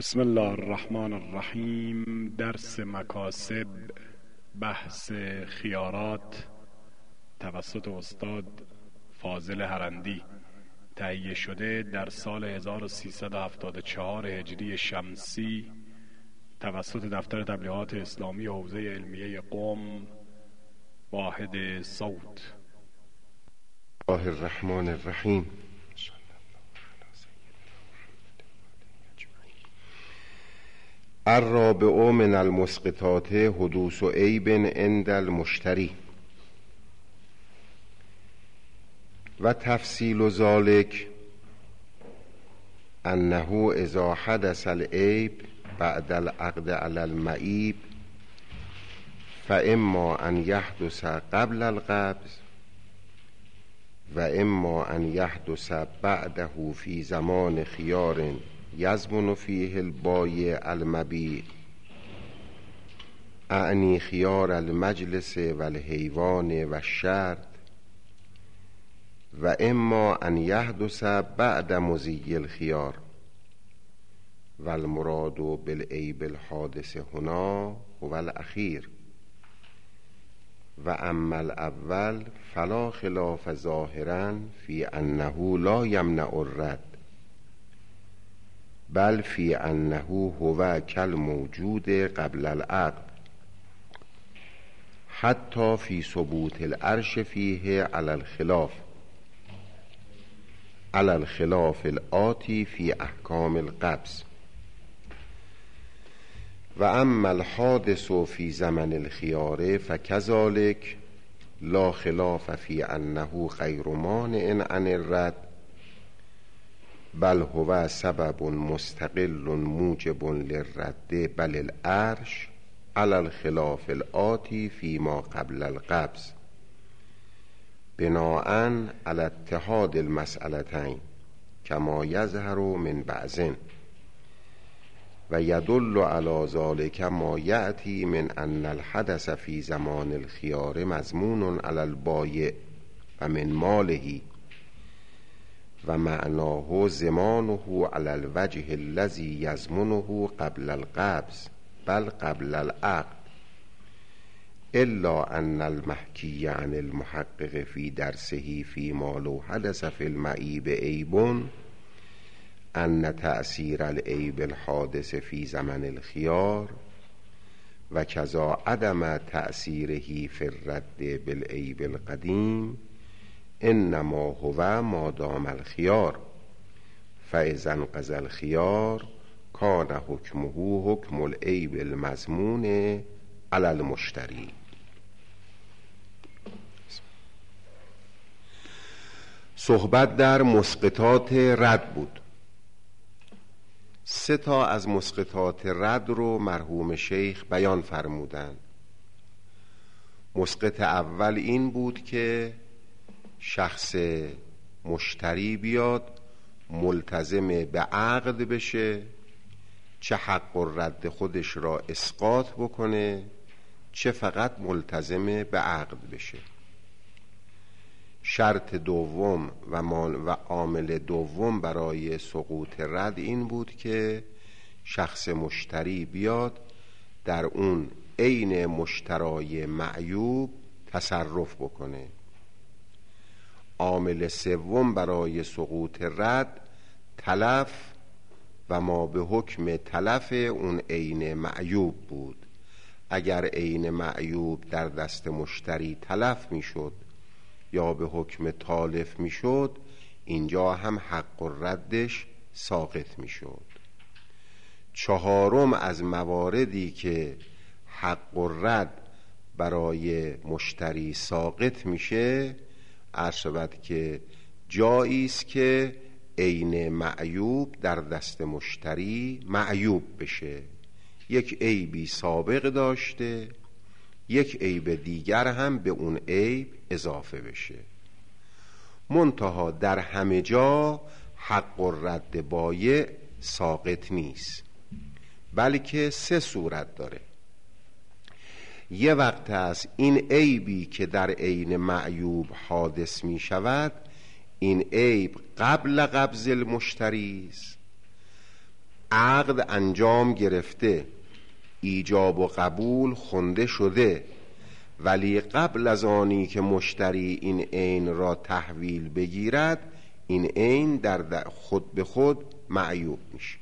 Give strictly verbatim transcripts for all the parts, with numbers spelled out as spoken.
بسم الله الرحمن الرحیم. درس مکاسب، بحث خیارات توسط استاد فاضل هرندی، تهیه شده در سال هزار و سیصد و هفتاد و چهار هجری شمسی توسط دفتر تبلیغات اسلامی حوزه علمیه قم، واحد صوت. الله الرحمن الرحیم. الرابع من المسقطات حدوث عیب عند المشتری و تفصیل ذلك انه اذا حدث العیب بعد العقد على المعیب فاما ان يحدث قبل القبض و اما ان يحدث بعده في زمان خيار يضمن فيه البایع المبيع، اعنی خيار المجلس والحيوان والشرط، و اما ان يحدث بعد مضي الخيار، والمراد بالعیب الحادث هنا هو الاخير. و اما الاول فلا خلاف ظاهرا في انه لا يمنع الرد، بل في انه هو كالموجود قبل العقد، حتى في ثبوت العرش فيه على الخلاف على الخلاف الآتي في احکام القبض. و اما الحادث في زمن الخيار فكذلك لا خلاف في انه غير مانع عن الرد، بل هو سبب مستقل موجب للرد، بل العرش على الخلاف الآتي فيما قبل القبض، بناء على اتحاد المسألتين كما يظهر من بعض. و يدل على ذلك ما يأتي من أن الحدث في زمان الخيار مضمون على البایع و من ماله، و معناه ضمانه على الوجه الذي يضمنه قبل القبض بل قبل العقد، إلا أن المحكي عن المحقق في درسه فيما لو حدث في المعيب عيب أن تأثير العيب الحادث في زمن الخيار و كذا عدم تأثيره في الرد بالعيب القديم انما هو ما دام الخيار، فاذا انقضى الخيار كان حكمه حكم العيب المضمون على المشتري. صحبت در مسقطات رد بود. سه تا از مسقطات رد رو مرحوم شیخ بیان فرمودند. مسقط اول این بود که شخص مشتری بیاد ملتزم به عقد بشه، چه حق الرد خودش را اسقاط بکنه چه فقط ملتزم به عقد بشه. شرط دوم و و عامل دوم برای سقوط رد این بود که شخص مشتری بیاد در اون عین مشترای معیوب تصرف بکنه. عامل سوم برای سقوط رد تلف و ما به حکم تلف اون عین معیوب بود. اگر عین معیوب در دست مشتری تلف میشد یا به حکم تالف میشد، اینجا هم حق الردش ساقط میشد. چهارم از مواردی که حق الرد برای مشتری ساقط میشه عرض که جایی است که عین معیوب در دست مشتری معیوب بشه، یک عیبی سابق داشته، یک عیب دیگر هم به اون عیب اضافه بشه. منتها در همه جا حق الرد بایع ساقط نیست، بلکه سه صورت داره. یه وقت است این عیبی که در عین معیوب حادث می شود، این عیب قبل قبض المشتری است عقد انجام گرفته، ایجاب و قبول خونده شده، ولی قبل از آنی که مشتری این عین را تحویل بگیرد، این عین در خود به خود معیوب میشه.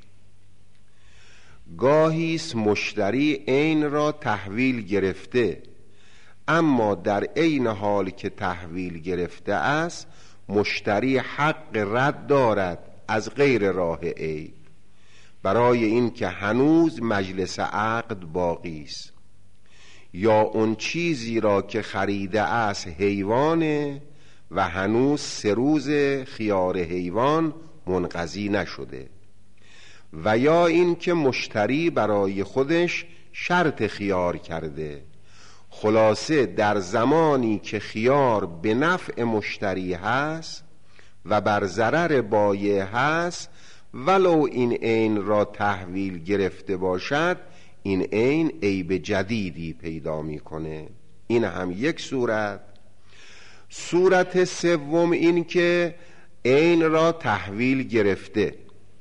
گاهی است مشتری عین را تحویل گرفته، اما در عین حال که تحویل گرفته است مشتری حق رد دارد از غیر راه عیب، برای این که هنوز مجلس عقد باقی است، یا اون چیزی را که خریده است حیوانه و هنوز سه روز خیار حیوان منقضی نشده، و یا این که مشتری برای خودش شرط خیار کرده. خلاصه در زمانی که خیار به نفع مشتری هست و بر ضرر بایع هست، ولو این عین را تحویل گرفته باشد، این عین عیب جدیدی پیدا میکنه. این هم یک صورت. صورت سوم این که عین را تحویل گرفته،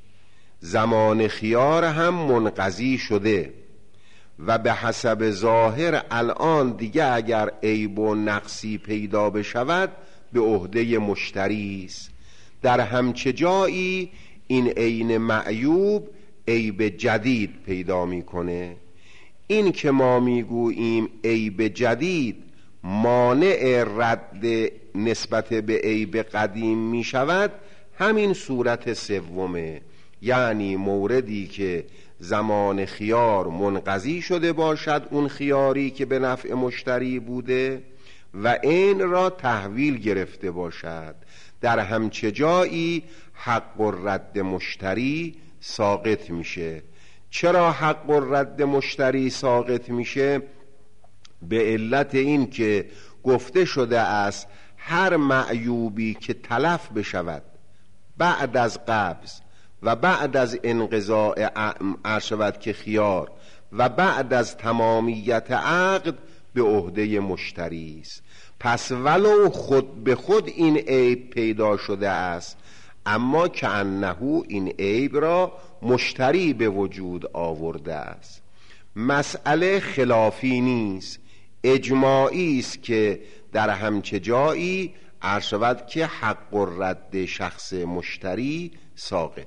زمان خیار هم منقضی شده و به حسب ظاهر الان دیگه اگر عیب و نقصی پیدا بشود به عهده مشتری است. در همچه جایی این عین معیوب عیب جدید پیدا میکنه. این که ما میگوییم عیب جدید مانع رد نسبت به عیب قدیم میشود، همین صورت سومه، یعنی موردی که زمان خیار منقضی شده باشد، اون خیاری که به نفع مشتری بوده، و عین را تحویل گرفته باشد. در همچه جایی حق الرد مشتری ساقط میشه. چرا حق الرد مشتری ساقط میشه؟ به علت این که گفته شده است هر معیوبی که تلف بشود بعد از قبض و بعد از انقضاء عرشود که خیار و بعد از تمامیت عقد به عهده مشتری است. پس ولو خود به خود این عیب پیدا شده است، اما که انهو این عیب را مشتری به وجود آورده است. مسئله خلافی نیست، اجماعی است که در همچه جایی عرشود که حق الرد شخص مشتری ساقط.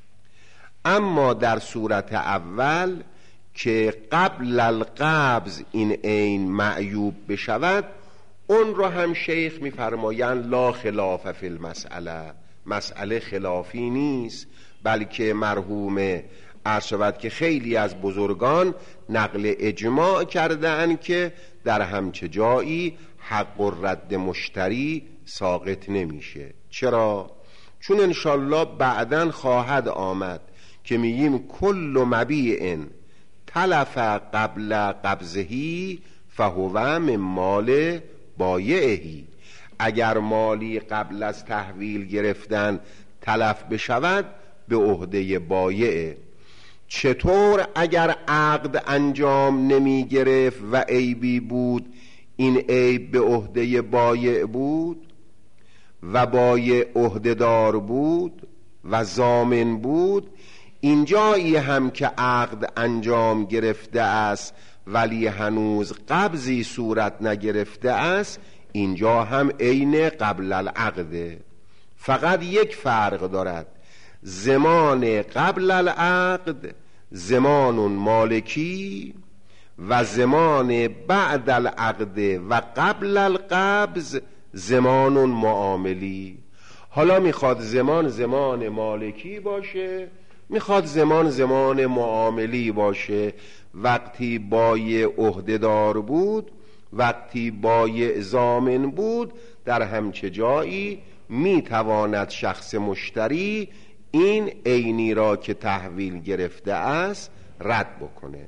اما در صورت اول که قبل القبض این عین معیوب بشود، اون رو هم شیخ میفرمایند لا خلاف فی المسئله، مسئله خلافی نیست، بلکه مرحوم عرض شود که خیلی از بزرگان نقل اجماع کردن که در همچه جایی حق الرد مشتری ساقط نمیشه. چرا؟ چون انشالله بعدن خواهد آمد که میگیم کل مبیع تلف قبل قبضهی فهو من مال بایعهی. اگر مالی قبل از تحویل گرفتن تلف بشود به عهده بایعه. چطور اگر عقد انجام نمی گرفت و عیبی بود، این عیب به عهده بایع بود و بایع عهده‌دار بود و ضامن بود؟ اینجایی هم که عقد انجام گرفته است ولی هنوز قبضی صورت نگرفته است، اینجا هم عین قبل العقده. فقط یک فرق دارد، زمان قبل العقد زمان مالکی و زمان بعد العقد و قبل القبض زمان معاملی. حالا میخواد زمان زمان مالکی باشه، میخواد زمان زمان معاملی باشه. وقتی بایع عهده‌دار بود، وقتی بایع ضامن بود، در همچه جایی میتواند شخص مشتری این عینی را که تحویل گرفته است رد بکنه.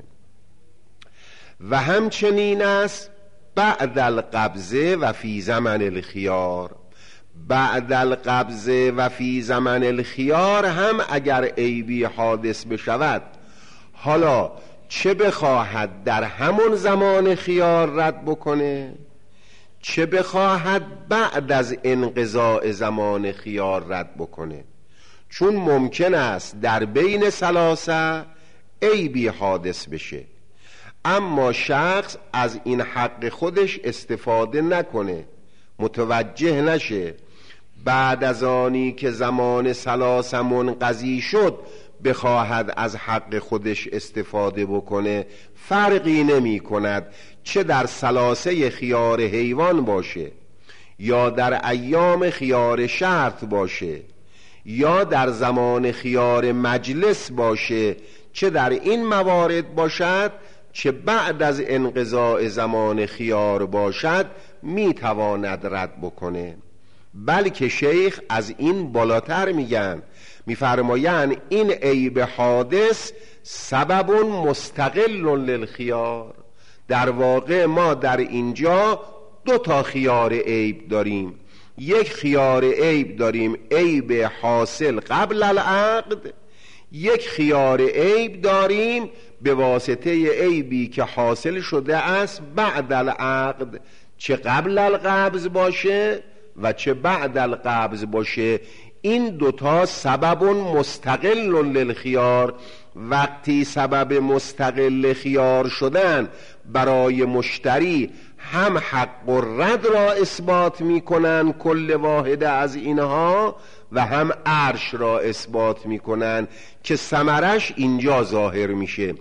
و همچنین است بعد القبضه و فی زمن الخیار. بعد القبضه و فی زمن الخیار هم اگر عیبی حادث بشود، حالا چه بخواهد در همون زمان خیار رد بکنه، چه بخواهد بعد از انقضاء زمان خیار رد بکنه، چون ممکن است در بین ثلاثه عیبی حادث بشه، اما شخص از این حق خودش استفاده نکنه، متوجه نشه، بعد از آنی که زمان ثلاثه منقضی شد بخواهد از حق خودش استفاده بکنه، فرقی نمی کند چه در ثلاثه خیار حیوان باشه یا در ایام خیار شرط باشه یا در زمان خیار مجلس باشه، چه در این موارد باشد چه بعد از انقضاء زمان خیار باشد، می تواند رد بکنه. بلکه شیخ از این بالاتر میگن، میفرمایند این عیب حادث سبب مستقل للخیار. در واقع ما در اینجا دو تا خیار عیب داریم، یک خیار عیب داریم عیب حاصل قبل العقد، یک خیار عیب داریم به واسطه عیبی که حاصل شده است بعد العقد، چه قبل القبض باشه و چه بعد القبض باشه. این دوتا سبب مستقل للخیار. وقتی سبب مستقل خیار شدن برای مشتری هم حق و رد را اثبات می کنن کل واحده از اینها و هم عرش را اثبات می کنن که ثمرش اینجا ظاهر میشه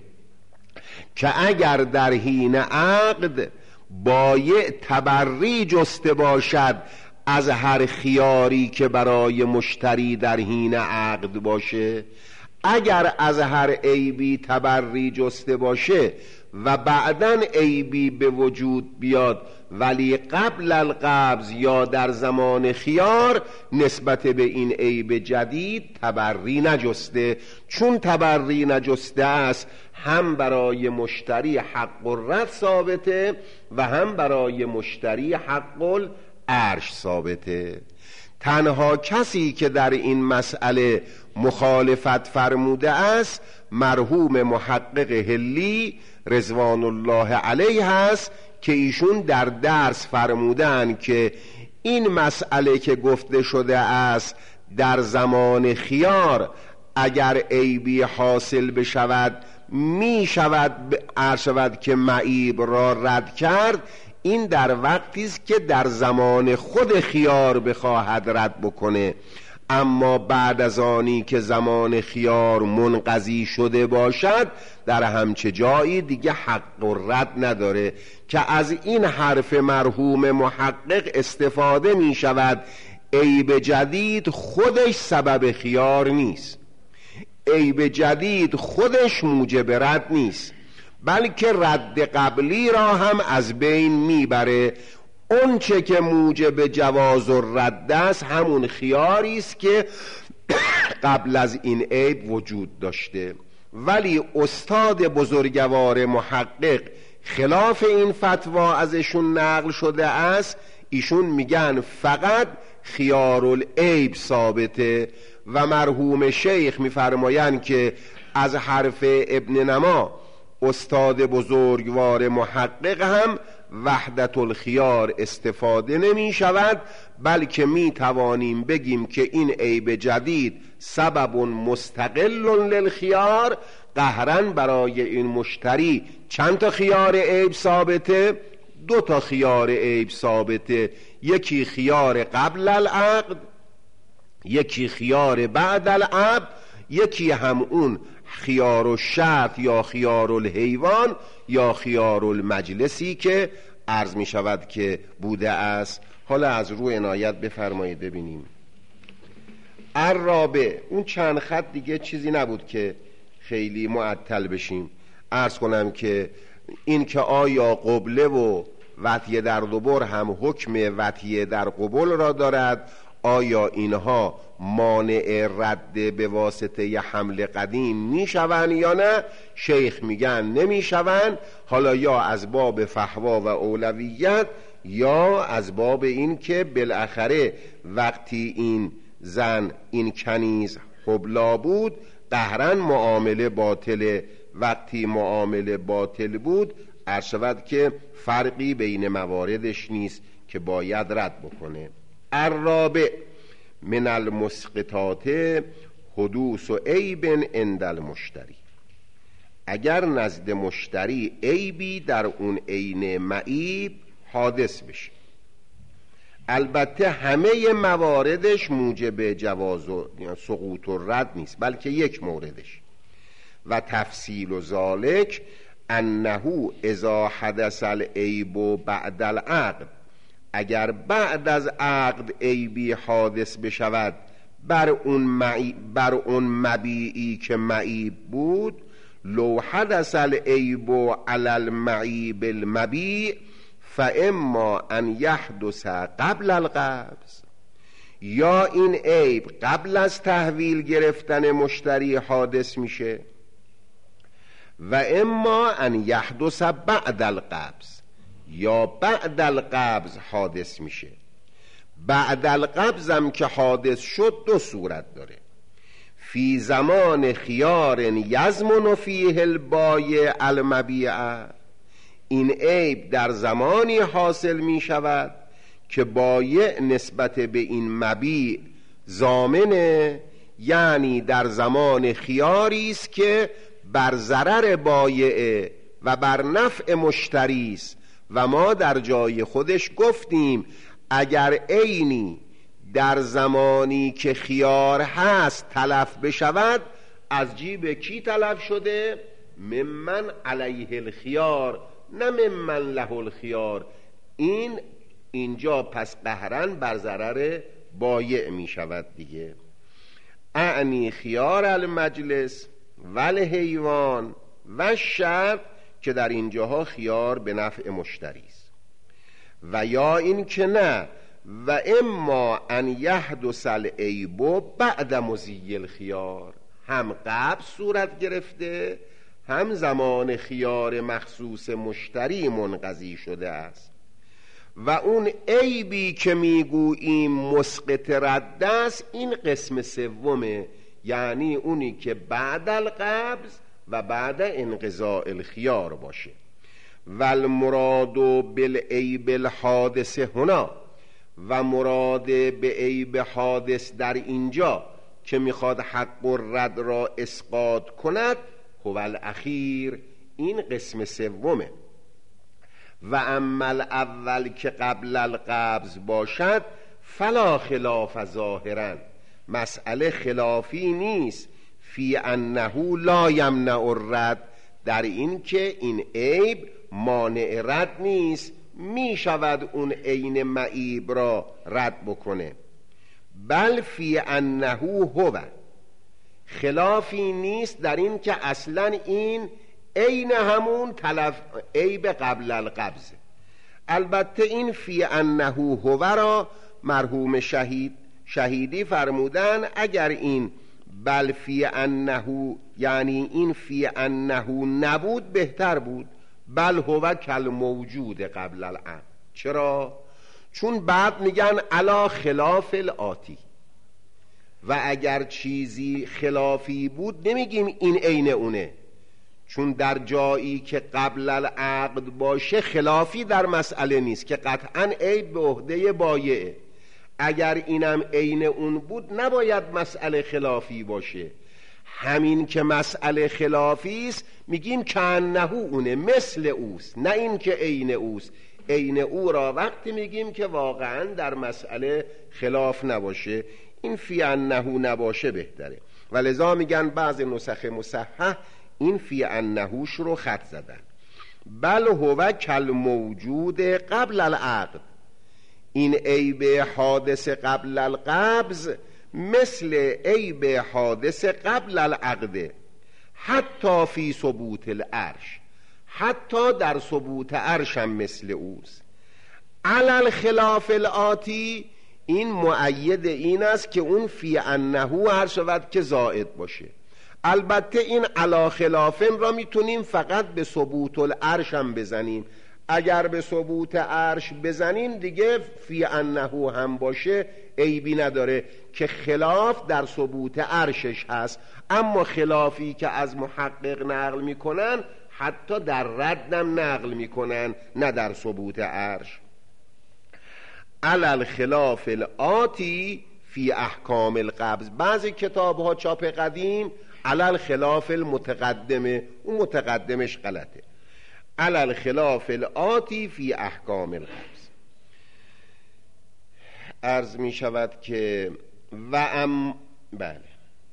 که اگر در حین عقد بایع تبری جسته باشد از هر خیاری که برای مشتری در حین عقد باشه، اگر از هر عیبی تبری جسته باشه و بعداً عیبی به وجود بیاد ولی قبل القبض یا در زمان خیار نسبت به این عیب جدید تبری نجسته، چون تبری نجسته است هم برای مشتری حق الرد ثابته و هم برای مشتری حق العرش ثابته. تنها کسی که در این مسئله مخالفت فرموده است مرحوم محقق حلی رضوان الله علیه است که ایشون در درس فرمودن که این مسئله که گفته شده است در زمان خیار اگر عیبی حاصل بشود می شود عرض شود که معیب را رد کرد، این در وقتی است که در زمان خود خیار بخواهد رد بکنه، اما بعد از آنی که زمان خیار منقضی شده باشد در همچه جایی دیگه حق و رد نداره. که از این حرف مرحوم محقق استفاده می شود عیب جدید خودش سبب خیار نیست، عیب جدید خودش موجب رد نیست، بلکه رد قبلی را هم از بین میبره. اون چه که موجب جواز و رد است همون خیاری است که قبل از این عیب وجود داشته. ولی استاد بزرگوار محقق خلاف این فتوا ازشون نقل شده است، ایشون میگن فقط خیار العیب ثابته و مرحوم شیخ میفرمایند که از حرف ابن نما استاد بزرگوار محقق هم وحدت الخیار استفاده نمی شود، بلکه می توانیم بگیم که این عیب جدید سبب مستقل للخیار. قهرن برای این مشتری چند تا خیار عیب ثابته؟ دو تا خیار عیب ثابته، یکی خیار قبل العقد، یکی خیار بعد العقد، یکی هم اون خیار الشرط یا خیار الحیوان یا خیار المجلسی که عرض می شود که بوده است. حالا از روی عنایت بفرمایید ببینیم. الرابع، اون چند خط دیگه چیزی نبود که خیلی معطل بشیم. عرض کنم که این که آیا قبله و وطیه در دبر هم حکم وطیه در قبل را دارد، آیا اینها مانع رد به واسطه ی حمل قدیم می شوند یا نه؟ شیخ میگن نمی شوند، حالا یا از باب فحوا و اولویت یا از باب این که بالاخره وقتی این زن این کنیز حبلا بود قهرن معامله باطله، وقتی معامله باطل بود عرض شود که فرقی بین مواردش نیست که باید رد بکنه. الرابع من المسقطات حدوث و عیب عند المشتری. اگر نزد مشتری عیبی در اون عین معیب حادث بشه، البته همه مواردش موجب جواز و سقوط و رد نیست، بلکه یک موردش. و تفصیل و ذالک انه اذا حدث العیب بعد العقد، اگر بعد از عقد عیبی حادث بشود بر اون معیب، بر اون مبیعی که معیب بود، لو حدث العیب علی المعیب المبیع فاما ان یحدث قبل القبض، یا این عیب قبل از تحویل گرفتن مشتری حادث میشه و اما ان یحدث بعد القبض، یا بعد القبض حادث میشه. بعد القبض هم که حادث شد دو صورت داره: فی زمان خیار یضمن فیه البایع المبیع، این عیب در زمانی حاصل می شود که بایع نسبت به این مبیع ضامنه، یعنی در زمان خیاری است که بر ضرر بایع و بر نفع مشتری است. و ما در جای خودش گفتیم اگر عینی در زمانی که خیار هست تلف بشود، از جیب کی تلف شده؟ ممن علیه الخیار، نه ممن له الخیار. این اینجا پس قهرن بر ضرر بایع می شود دیگه. اعنی خیار المجلس و الحیوان و شرط، که در اینجاها خیار به نفع مشتری است. و یا این که نه، و اما ان یحدث العیب بعد مضی الخیار، هم قبل صورت گرفته هم زمان خیار مخصوص مشتری منقضی شده است. و اون عیبی که میگوییم مسقط رد است، این قسم سومه، یعنی اونی که بعد القبض و بعد انقضاء الخیار باشه. و المراد بالعیب الحادث هنا، و مراد به عیب حادث در اینجا که میخواد حق و رد را اسقاط کند، هو الاخیر، این قسم سومه. و اما الاول که قبل القبض باشد فلا خلاف ظاهرا، مسئله خلافی نیست فی انه لا یمنع الرد، در این که این عیب مانع رد نیست، می شود اون عین معیب را رد بکنه. بل فی انه هو، خلافی نیست در این که اصلا این عین همون تلف عیب قبل القبض. البته این فی انه هو را مرحوم شهید شهیدی فرمودن اگر این بل فی انه یعنی این فی انه نبود بهتر بود. بل هو کل موجود قبل العقد. چرا؟ چون بعد میگن علا خلاف الاتی، و اگر چیزی خلافی بود نمیگیم این عین اونه، چون در جایی که قبل العقد باشه خلافی در مسئله نیست که قطعا عیب به عهده بایعه. اگر اینم عین اون بود نباید مسئله خلافی باشه. همین که مسئله خلافی است میگیم کانه اونه، مثل اوست، نه این که عین اوست. عین او را وقتی میگیم که واقعا در مسئله خلاف نباشه. این فی انه نباشه بهتره، ولذا میگن بعض نسخ مصحح این فی انهوش رو خط زدن. بل هو کل موجود قبل العقد، این عیب حادث قبل القبض مثل عیب حادث قبل العقد، حتی فی ثبوت العرش، حتی در ثبوت عرش هم مثل اوست. علل خلاف الاتی، این مؤید این است که اون فی انه هر شود که زائد باشه. البته این علا خلافن را میتونیم فقط به ثبوت العرش هم بزنیم. اگر به ثبوت عرش بزنیم دیگه فی انه هم باشه عیبی نداره که خلاف در ثبوت عرشش هست. اما خلافی که از محقق نقل میکنن حتی در ردم نقل میکنن، نه در ثبوت عرش. علل خلاف الاتی فی احکام القبض. بعضی کتاب ها چاپ قدیم علل خلاف المتقدمه، اون متقدمش غلطه. علل خلاف الآتی فی احکام القبض. عرض می شود که و ام بله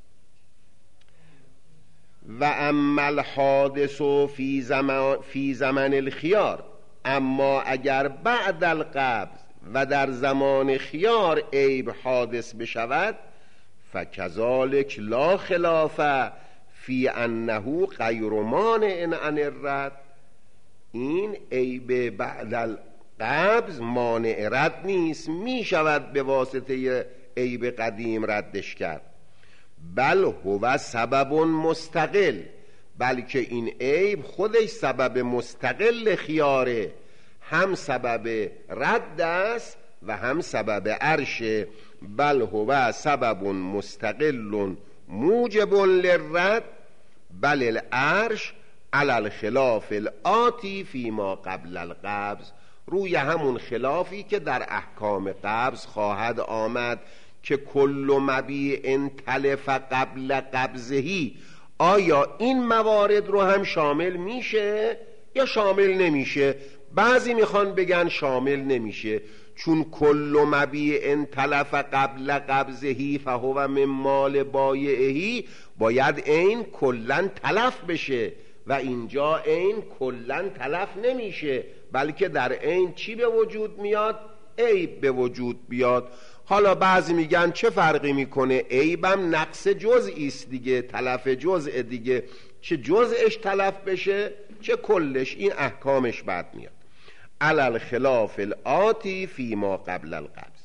و اما الحادث فی زمان فی زمن الخیار، اما اگر بعد القبض و در زمان خیار عیب حادث بشود، فکذالک لا خلاف فی انه غیر مانع عن الرد. این عیب بعد القبض مانع رد نیست، می شود به واسطه عیب قدیم ردش کرد. بل هو سبب مستقل، بلکه این عیب خودش سبب مستقل خیاره، هم سبب رد است و هم سبب عرشه. بل هو سبب مستقل موجب للرد بل العرش علی الخلاف الآتی فی ما قبل القبض. روی همون خلافی که در احکام قبض خواهد آمد که کل مبیع تلف قبل قبضهی، آیا این موارد رو هم شامل میشه یا شامل نمیشه؟ بعضی میخوان بگن شامل نمیشه، چون کل مبیع تلف قبل قبضهی فهو من مال بایعهی، باید این کلن تلف بشه و اینجا این کلن تلف نمیشه، بلکه در این چی به وجود میاد؟ عیب به وجود بیاد. حالا بعضی میگن چه فرقی میکنه، عیبم نقص جزئی است دیگه، تلف جزء دیگه، چه جزءش تلف بشه چه کلش، این احکامش بعد میاد. علل خلاف الآتی فی ما قبل القبض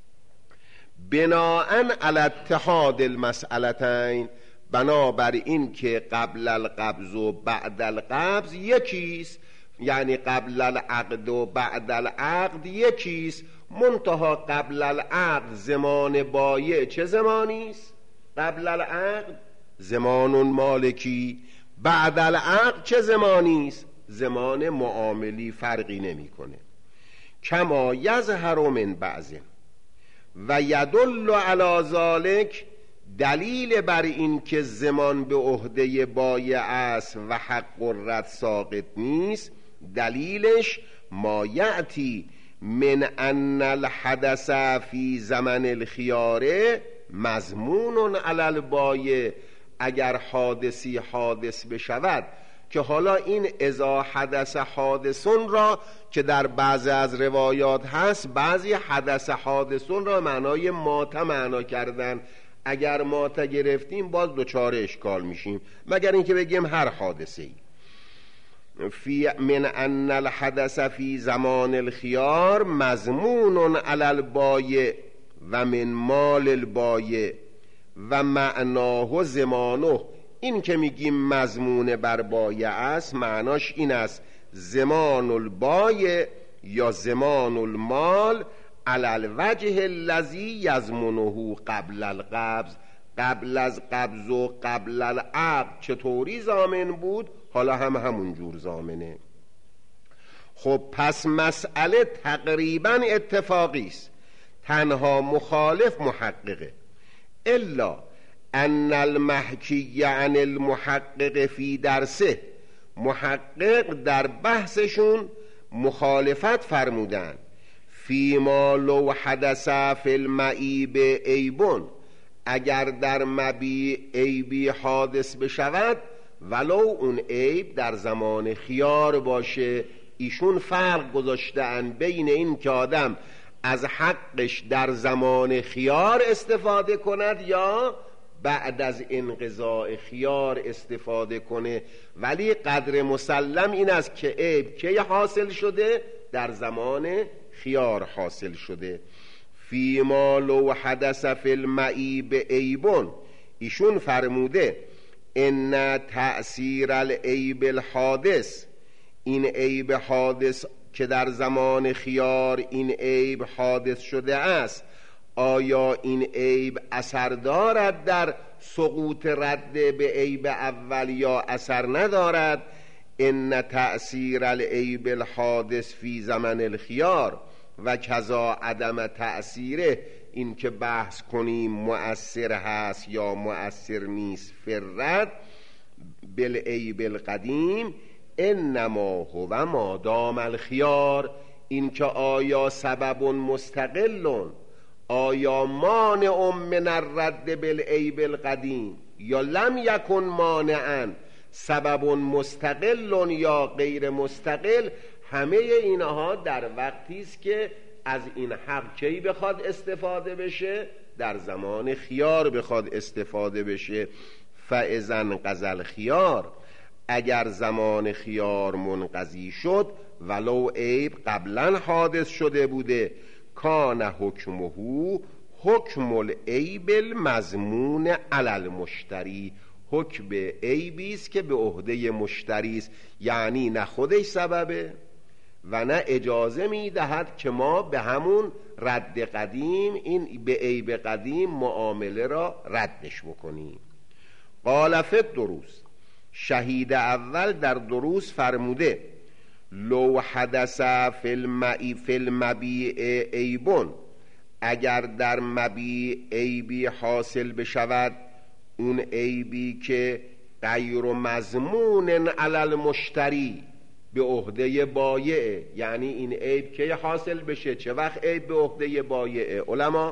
بناءن علی اتحاد المسئلتین، بنابر این که قبل القبض و بعد القبض یکیست، یعنی قبل العقد و بعد العقد یکیست، منتها قبل العقد زمان بایع چه زمانیست؟ قبل العقد زمان مالکی، بعد العقد چه زمانیست؟ زمان معاملی، فرقی نمیکنه. کما یظهر من بعض و یدل علی ذلک، دلیل بر این که زمان به عهده بایع است و حق الرد ساقط نیست، دلیلش ما یأتی من ان الحدث فی زمن الخیار مضمون علی البایع. اگر حادثی حادث بشود که حالا این اذا حدث حادثون را که در بعضی از روایات هست، بعضی حدث حادثون را معنای مات معنا کردن، اگر مات گرفتیم باز دوچار اشکال میشیم، مگر اینکه بگیم هر حادثه ای. فی من ان الحدث فی زمان الخیار مضمون علی البایع و من مال البایع و معناه زمانه. این که میگیم مضمون بر بایع است، معناش این است زمان البایع یا زمان المال علی الوجه الذی یضمنه قبل القبض، قبل از قبض و قبل العقد چطوری ضامن بود، حالا هم همون جور ضامنه. خب پس مسئله تقریبا اتفاقی است، تنها مخالف محققه. الا ان المحکی عن المحقق فی درسه، محقق در بحثشون مخالفت فرمودن فیما لو حدث فی المعیب عیبون، اگر در مبیع عیبی حادث بشود ولو اون عیب در زمان خیار باشه. ایشون فرق گذاشتن بین این که آدم از حقش در زمان خیار استفاده کند یا بعد از انقضاء خیار استفاده کنه، ولی قدر مسلم این است که عیب کی حاصل شده؟ در زمان خیار حاصل شده. فیما لو حدث فی المعیب عیبون، ایشون فرموده ان تأثیر العیب الحادث، این عیب حادث که در زمان خیار این عیب حادث شده است، آیا این عیب اثر دارد در سقوط رد به عیب اول یا اثر ندارد؟ ان تأثیر العیب الحادث فی زمن الخیار و کذا عدم تأثیره این که بحث کنیم مؤثر هست یا مؤثر نیست فرد بالعیب القدیم انما هو ما دام الخیار، این که آیا سبب مستقل، آیا مانع من الرد بالعیب القدیم یا لم یکن مانعا، سبب مستقل یا غیر مستقل، همه اینها در وقتی است که از این حق کی بخواد استفاده بشه؟ در زمان خیار بخواد استفاده بشه. فاذا انقضی الخیار، اگر زمان خیار منقضی شد ولو عیب قبلا حادث شده بوده، کان حکمه حکم العیب المضمون علی المشتری، حکم عیبی است که به عهده مشتری است، یعنی نه خودش سببه و نه اجازه میدهد که ما به همون رد قدیم، این به عیب قدیم معامله را ردش بکنیم. قال فی الدروس، شهید اول در دروس فرموده لو حدث فی المبیع فی المبیع عیبون، اگر در مبیع عیبی حاصل بشود، اون عیبی که غیر مضمون علی المشتری، به عهده بایع، یعنی این عیب که حاصل بشه؟ چه وقت عیب به عهده بایع علما؟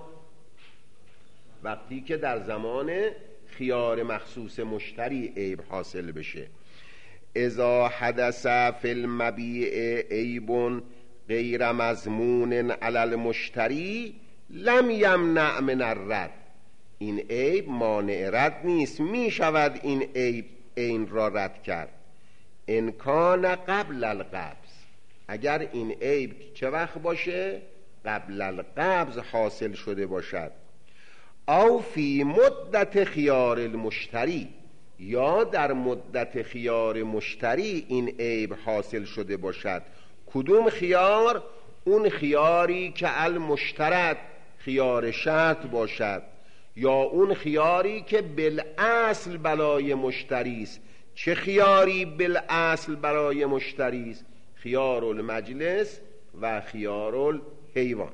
وقتی که در زمان خیار مخصوص مشتری عیب حاصل بشه. اذا حدث فی المبیع عیب غیر مضمون علی المشتری لم یمنع من الرد، این عیب مانع رد نیست، می شود این عیب این را رد کرد. ان کان قبل القبض، اگر این عیب چه وقت باشه؟ قبل القبض حاصل شده باشد. او فی مدت خیار المشتری، یا در مدت خیار مشتری این عیب حاصل شده باشد. کدوم خیار؟ اون خیاری که المشترط، خیار شرط باشد، یا اون خیاری که بالاصل برای مشتری است. چه خیاری بالاصل برای مشتری است؟ خیار المجلس و خیار الحیوان.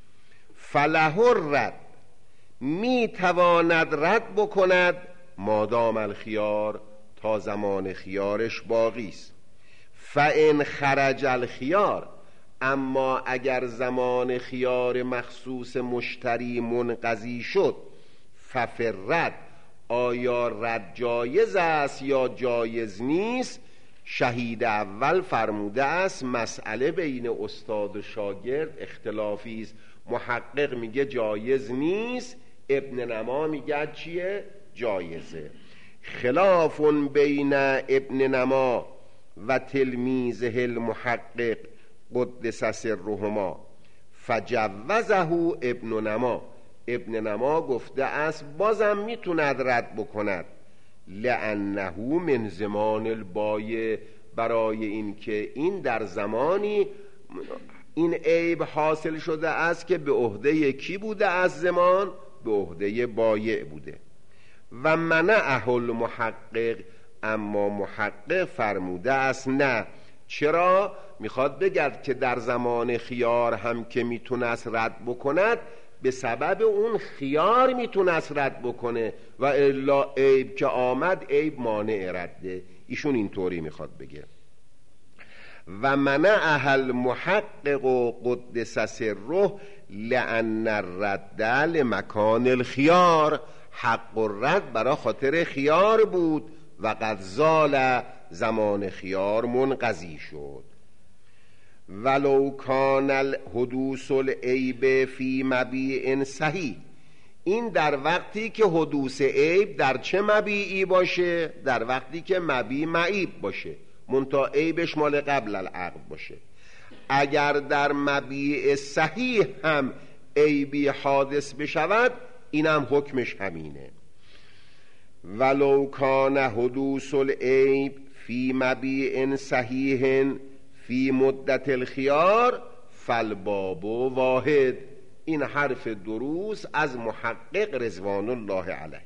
فله الرد، می تواند رد بکند مادام الخیار، تا زمان خیارش باقی است. فان خرج الخیار، اما اگر زمان خیار مخصوص مشتری منقضی شد، ففرد، آیا رد جایز است یا جایز نیست؟ شهید اول فرموده است مسئله بین استاد و شاگرد اختلافی است. محقق میگه جایز نیست، ابن نما میگه چیه؟ جایزه. خلاف بین ابن نما و تلمیذه المحقق قدس سرهما، فجوزه ابن نما، ابن نما گفته است بازم میتوند رد بکند. لانه من زمان البایع، برای این که این در زمانی این عیب حاصل شده است که به عهده کی بوده؟ از زمان به عهده بایع بوده. و منعه المحقق، اما محقق فرموده است نه. چرا؟ میخواد بگرد که در زمان خیار هم که میتونست رد بکند، به سبب اون خیار میتونست رد بکنه، و الا عیب که آمد عیب مانع رده. ایشون اینطوری میخواد بگه. و منعه المحقق قدس سره لان الرد لمکان الخیار، حق الرد برای خاطر خیار بود و قد زال، زمان خیار منقضی شد. ولو کان الحدوث العیب فی مبیع صحیح، این در وقتی که حدوث عیب در چه مبیعی باشه؟ در وقتی که مبیع معیب باشه، منتها عیبش مال قبل العقد باشه. اگر در مبیع صحیح هم عیبی حادث بشود، اینم حکمش همینه. ولو کان حدوث العیب فی مبیع صحیح فی مدت الخیار فالباب واحد. این حرف دروس از محقق رضوان الله علیه.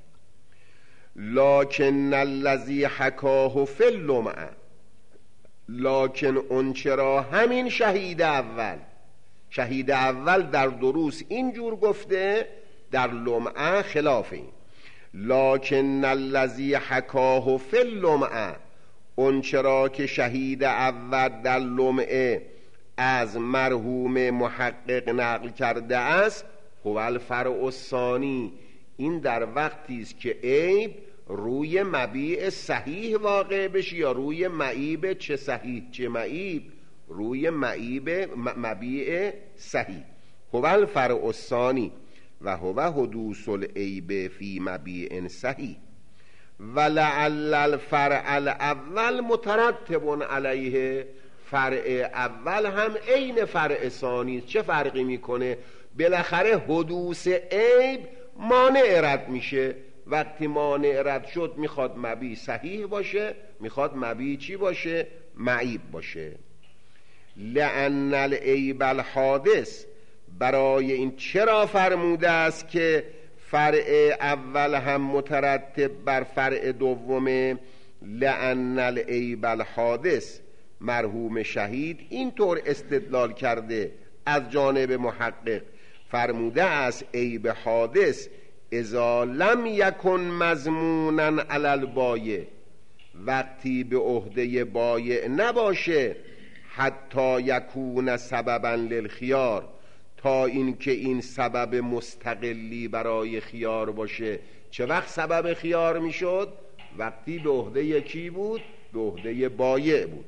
لکن الذی حکاه فی اللمعه، لکن اون چرا همین شهید اول، شهید اول در دروس اینجور گفته، در لمعه خلاف این. لکن الذی حکاه فی اللمعه، اون چرا که شهید اول در لمعه از مرحوم محقق نقل کرده است، هو الفرع الثانی، این در وقتی است که عیب روی مبیع صحیح واقع بشه یا روی معیب چه صحیح چه معیب، روی معیب مبیع صحیح. هو الفرع الثانی و هو حدوث العیب فی مبیع صحیح ولعل الفرع الاول مترتب علیه، فرع اول هم عین فرع ثانی. چه فرقی میکنه؟ بالاخره حدوث عیب مانع رد میشه. وقتی مانع رد شد میخواد مبیع صحیح باشه، میخواد مبیع چی باشه؟ معیب باشه. لأن العیب الحادث، برای این چرا فرموده است که فرع اول هم مترتب بر فرع دومه؟ لأن العیب الحادث، مرحوم شهید اینطور استدلال کرده از جانب محقق، فرموده است عیب حادث اذا لم یکن مضمونا علی البایع، وقتی به عهده بایع نباشه، حتی یکون سببا للخیار، تا اینکه این سبب مستقلی برای خیار باشه. چه وقت سبب خیار میشد؟ وقتی به عهده کی بود؟ به عهده بایع بود.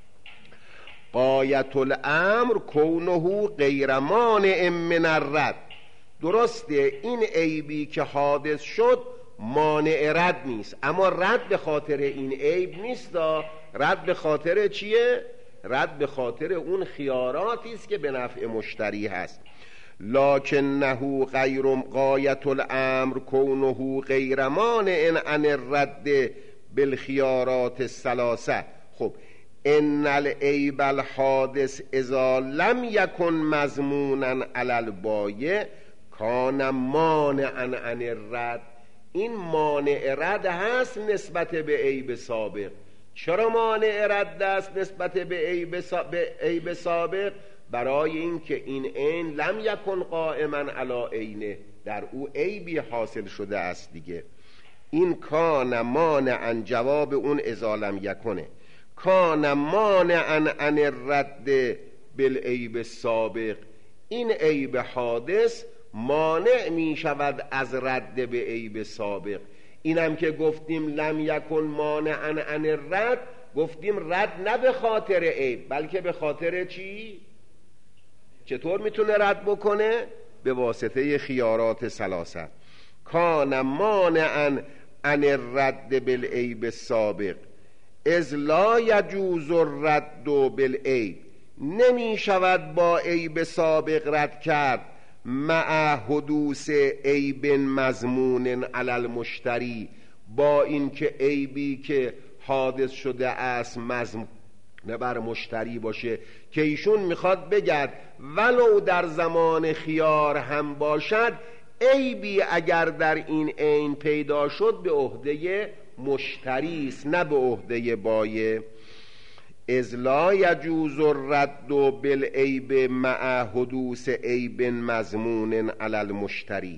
غایت الامر کونه غیر مانع من الرد، درسته این عیبی که حادث شد مانع رد نیست، اما رد به خاطر این عیب نیست، رد به خاطر چیه؟ رد به خاطر اون خیاراتی است که به نفع مشتری هست. لکنه غیر غایت الامر کونه غیر مانع عن الرد بالخیارات الثلاثه. خب ان العیب الحادث اذا لم یکن مضمونا علی البایع کان مانعا عن الرد، این مانع رد هست نسبت به عیب سابق. چرا مانع رد است نسبت به عیب عیب سابق؟ برای اینکه این عین لم یکن قائما علی عینه، در او عیبی حاصل شده است دیگه. این کان مانعا، جواب اون اذا لم یکنه، کان مانعا عن الرد بالعیب السابق، این عیب حادث مانع می شود از رد به عیب سابق. اینم که گفتیم لم یکن مانعا عن الرد، گفتیم رد نه به خاطر عیب بلکه به خاطر چی؟ چطور میتونه رد بکنه؟ به واسطه خیارات ثلاثه. کان مانعا عن الرد بالعیب السابق اذ لا یجوز الرد بالعیب، نمی شود با عیب سابق رد کرد مع حدوث عیب مضمون علی المشتری، با اینکه عیبی که حادث شده است مضمون بر مشتری باشه، که ایشون میخواد بگد ولو در زمان خیار هم باشد عیبی اگر در این عین پیدا شد به عهده مشتری است نه به عهده بایع. اذ لا یجوز الرد بالعیب مع حدوث عیب مضمون علی المشتری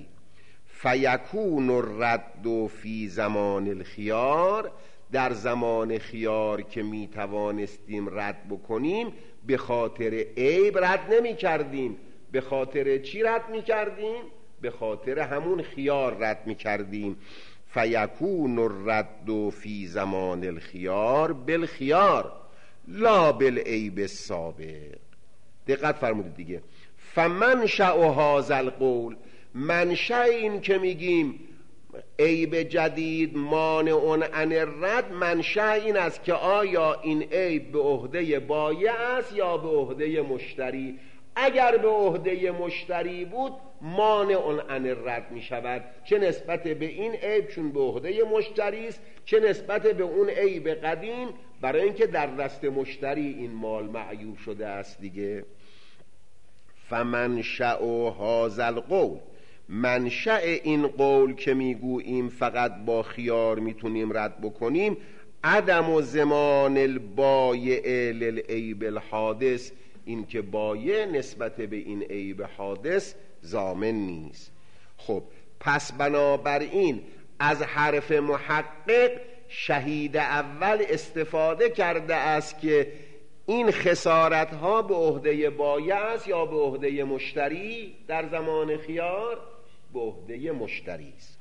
فیکون الرد فی زمان الخیار، در زمان خیار که می توانستیم رد بکنیم به خاطر عیب رد نمی کردیم. به خاطر چی رد می کردیم؟ به خاطر همون خیار رد می کردیم. فیکون الرد فی زمان الخیار بالخیار لا بالعیب السابق. دقت فرمودید دیگه. فمنشأ هذا القول، منشأ این که میگیم عیب جدید مانع عن الرد، منشأ این است که آیا این عیب به عهده بایع است یا به عهده مشتری. اگر به عهده مشتری بود مانع عن الرد می شود، چه نسبت به این عیب چون به عهده مشتری است، چه نسبت به اون عیب قدیم برای اینکه در دست مشتری این مال معیوب شده است دیگه. فمنشأ هذا القول، منشأ این قول که میگوییم فقط با خیار میتونیم رد بکنیم، عدم و زمان البایع للعیب الحادث، این که بایع نسبت به این عیب حادث ضامن نیست. خب پس بنابراین از حرف محقق شهید اول استفاده کرده است که این خسارت ها به عهده بایع است یا به عهده مشتری؟ در زمان خیار به عهده مشتری است.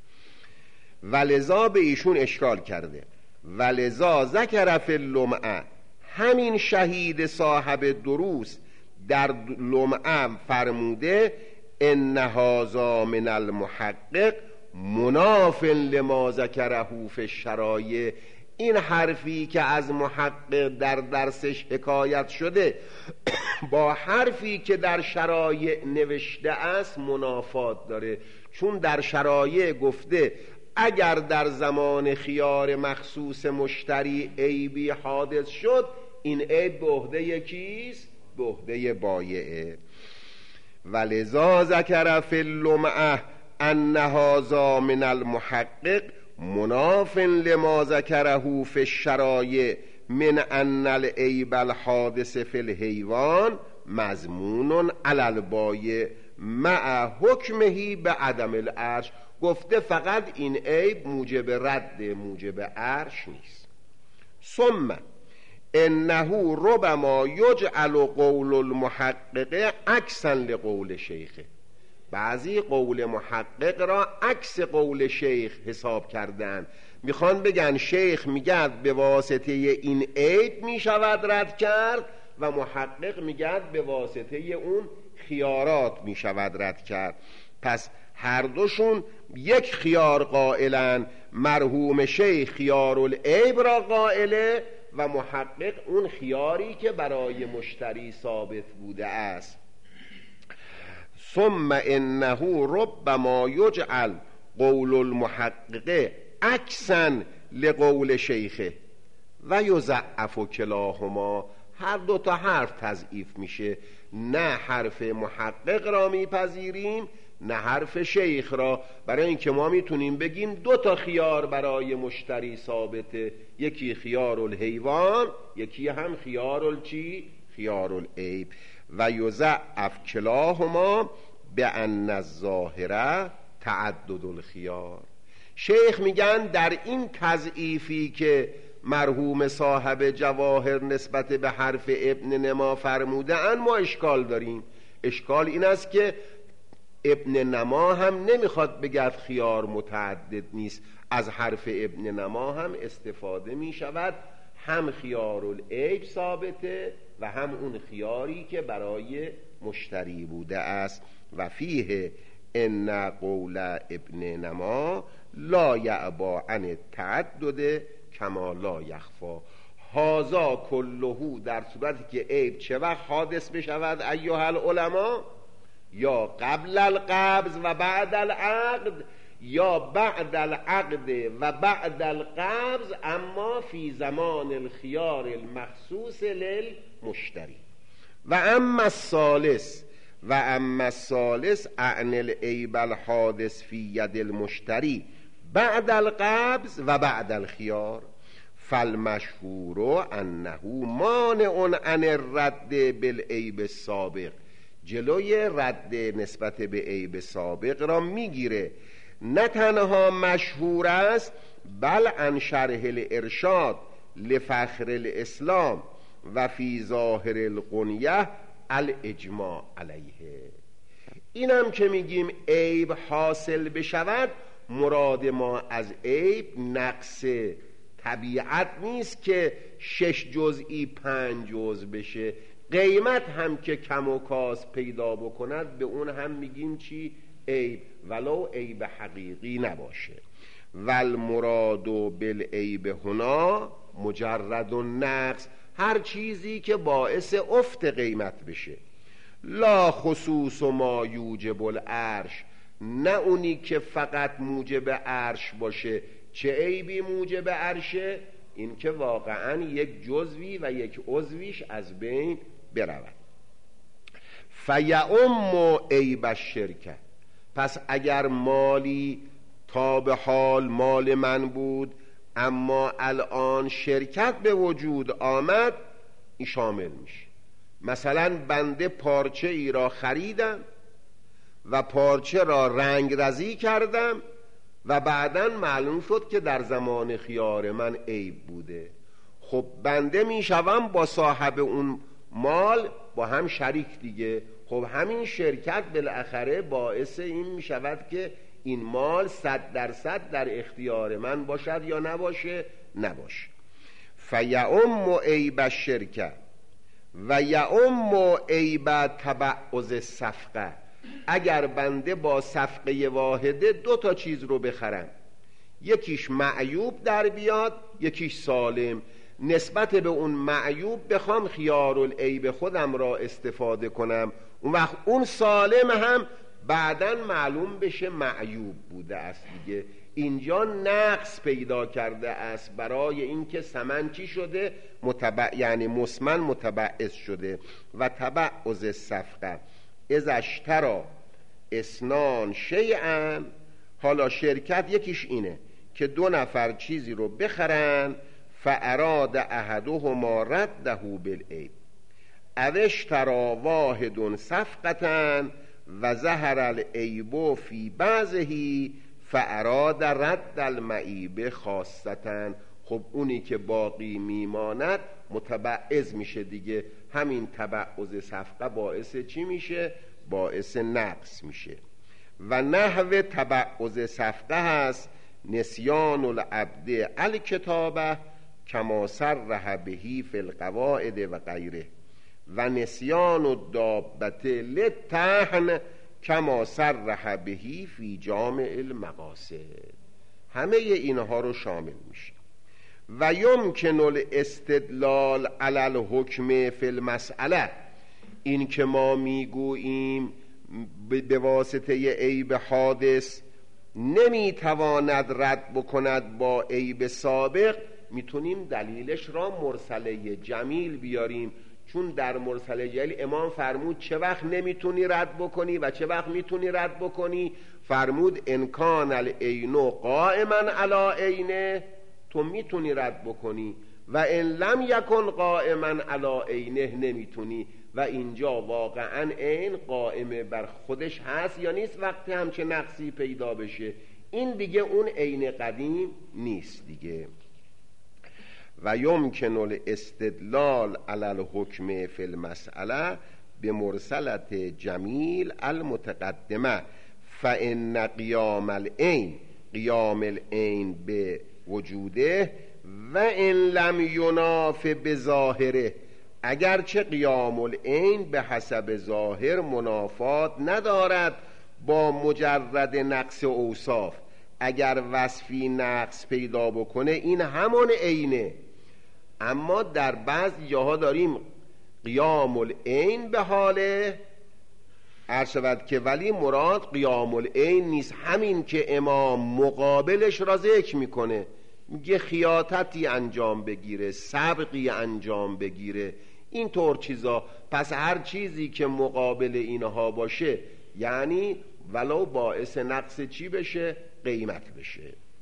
ولذا به ایشون اشکال کرده ولذا ذکر فی اللمعه، همین شهید صاحب دروس در لمعه فرموده ان هذا من المحقق مناف لما ذکره فی الشرایع، این حرفی که از محقق در درسش حکایت شده با حرفی که در شرایع نوشته است منافات داره، چون در شرایع گفته اگر در زمان خیار مخصوص مشتری عیبی حادث شد این عیب به عهده کیست؟ به عهده بایعه. ولذا ذکر فی اللمعه ان هذا من المحقق مناف لما ذکره فی الشرایع من ان العیب الحادث فی الحیوان مضمون علی البایع مع حکمه به عدم العرش. گفته فقط این عیب موجب رد موجب عرش نیست. ثم انه ربما یجعل قول المحقق عکسا لقول شیخه، بعضی قول محقق را عکس قول شیخ حساب کردن، میخوان بگن شیخ میگد به واسطه این عیب میشود رد کرد و محقق میگد به واسطه اون خیارات میشود رد کرد. پس هر دوشون یک خیار قائلن، مرحوم شیخ خیار العیب را قائله و محقق اون خیاری که برای مشتری ثابت بوده است. ثم انه ربما یجعل قول المحقق عکسا لقول شیخه و یضعف کلاهما، هر دو تا حرف تضعیف میشه، نه حرف محقق را میپذیریم نه حرف شیخ را، برای اینکه ما میتونیم بگیم دو تا خیار برای مشتری ثابته، یکی خیار الحیوان یکی هم خیار الچی؟ خیار العیب. و یضعف کلاهما بان الظاهره تعدد الخیار. شیخ میگن در این تضعیفی که مرحوم صاحب جواهر نسبت به حرف ابن نما فرموده ان ما اشکال داریم. اشکال این است که ابن نما هم نمیخواد بگه خیار متعدد نیست، از حرف ابن نما هم استفاده میشود، هم خیار العیب ثابته و هم اون خیاری که برای مشتری بوده است. و فیه ان قول ابن نما لا یعبا عن التعدد کما لا یخفا. هازا کلهو در صورتی که عیب چه وقت حادث بشود ایها العلماء؟ یا قبل القبض و بعد العقد یا بعد العقد و بعد القبض، اما فی زمان الخیار المخصوص للمشتری. و اما الثالث و اما الثالث اعن العیب الحادث فی ید المشتری بعد القبض و بعد الخیار فالمشهور انه مانع عن الرد بالعیب السابق، جلوی رد نسبت به عیب سابق را میگیره. نه تنها مشهور است بل عن شرح الارشاد لفخر الاسلام و فی ظاهر القنیه الاجماع علیه. اینم که میگیم عیب حاصل بشود، مراد ما از عیب نقص طبیعت نیست که شش جزئی پنج جزء بشه، قیمت هم که کم و کاس پیدا بکند به اون هم میگیم چی؟ عیب، ولو عیب حقیقی نباشه. والمراد بالعیب هنا مجرد النقص، هر چیزی که باعث افت قیمت بشه. لا خصوص ما یوجب العرش، نه اونی که فقط موجب عرش باشه. چه عیبی موجب عرشه؟ این که واقعا یک جزوی و یک عضویش از بین برود. فیعم عیب الشرکه، پس اگر مالی تا به حال مال من بود اما الان شرکت به وجود آمد، این شامل میشه. مثلا بنده پارچه ای را خریدم و پارچه را رنگ رزی کردم و بعداً معلوم شد که در زمان خیار من عیب بوده. خب بنده میشوم با صاحب اون مال با هم شریک دیگه. خب همین شرکت بالاخره باعث این میشود که این مال صد درصد در اختیار من باشد یا نباشه؟ نباشه. فیعم عیب الشرکه و یعم عیب تبعض الصفقه. اگر بنده با صفقه واحده دو تا چیز رو بخرم، یکیش معیوب در بیاد یکیش سالم، نسبت به اون معیوب بخوام خیار العیب خودم را استفاده کنم، اون وقت اون سالم هم بعداً معلوم بشه معیوب بوده است دیگه. اینجا نقص پیدا کرده است برای اینکه ثمن چی شده؟ متبع، یعنی مسمن متبعض شده. و تبعض الصفقه اذا اشتری اثنان شیئا. حالا شرکت یکیش اینه که دو نفر چیزی رو بخرن، فاراد احدهما رده بالعیب او اشتری واحد صفقه و ظهر العیب فی بعضه فاراد رد المعیب خاصه. خب اونی که باقی میماند متبعض میشه دیگه. همین تبعض صفقه باعث چی میشه؟ باعث نقص میشه. و نحو تبعض صفقه هست نسیان العبد الکتابه کما صرح بهی فی القواعد و غیره و نسیان الدابه للطحن کما صرح بهی فی جامع المقاصد. همه اینها رو شامل میشه. و یمکن الاستدلال علی الحکم فی المسئله. این که ما میگوییم به واسطه عیب حادث نمیتواند رد بکند با عیب سابق، میتونیم دلیلش را مرسله جمیل بیاریم. چون در مرسله جلیل امام فرمود چه وقت نمیتونی رد بکنی و چه وقت میتونی رد بکنی. فرمود انکان العین قائما علی عینه، تو میتونی رد بکنی، و ان لم یکن قائما علی عینه، نمیتونی. و اینجا واقعا عین قائمه بر خودش هست یا نیست وقتی همچه نقصی پیدا بشه؟ این دیگه اون عین قدیم نیست دیگه. و یمکن الاستدلال علی الحکم فی المسئله بمرسلت جمیل المتقدمه فان قیام العین قیام العین به وجوده و ان لم یناف بظاهره. اگرچه قیام العین به حسب ظاهر منافات ندارد با مجرد نقص اوصاف، اگر وصفی نقص پیدا بکنه این همون عینه. اما در بعض جاها داریم قیام العین به حاله عرض شود که ولی مراد قیام العین نیست. همین که امام مقابلش را ذکر میکنه، میگه خیاطتی انجام بگیره، سبقی انجام بگیره، این طور چیزا. پس هر چیزی که مقابل اینها باشه یعنی ولو باعث نقص چی بشه؟ قیمت بشه.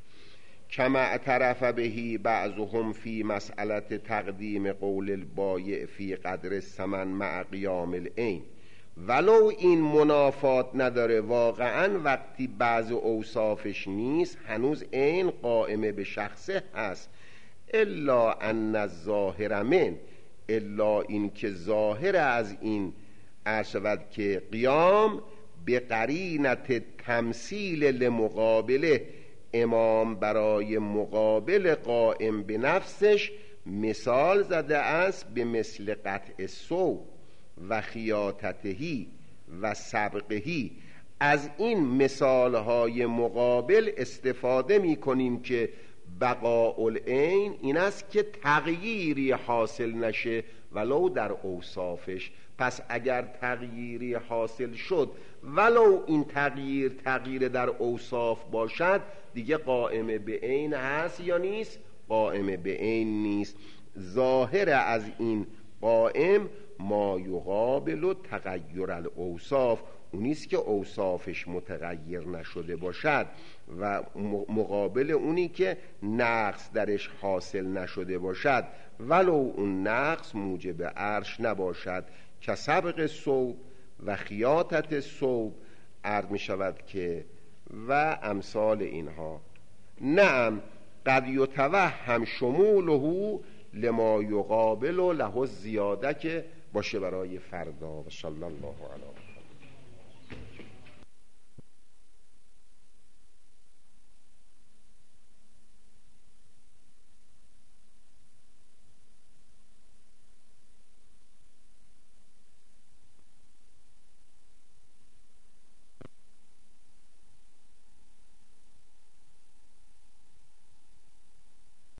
کما اعترف بهی بعضهم فی مسئله تقدیم قول البایع فی قدر الثمن مع قیام العین. ولو این منافات نداره واقعا، وقتی بعض اوصافش نیست هنوز عین قائمه به شخصه هست. الا ان الظاهر من، الا این که ظاهر از این ارشد که قیام به قرینت تمثیل لمقابله، امام برای مقابل قائم به نفسش مثال زده است به مثل قطع سو و خیاطتهی و سبقهی. از این مثالهای مقابل استفاده می کنیم که بقاء العین این است که تغییری حاصل نشه ولو در اوصافش. پس اگر تغییری حاصل شد ولو این تغییر تغییر در اوصاف باشد دیگه قائمه به عین هست یا نیست؟ قائمه به عین نیست. ظاهر از این قائم ما یقابل تغییر الاوصاف، اونیست که اوصافش متغیر نشده باشد، و مقابل اونی که نقص درش حاصل نشده باشد ولو اون نقص موجب عرش نباشد. که سبق صوب و خیاطت صوب عرض می شود که و امثال اینها. نعم قد یتوهم شموله لما یقابل له زیاده که باشه برای فردا. و صلی الله علیه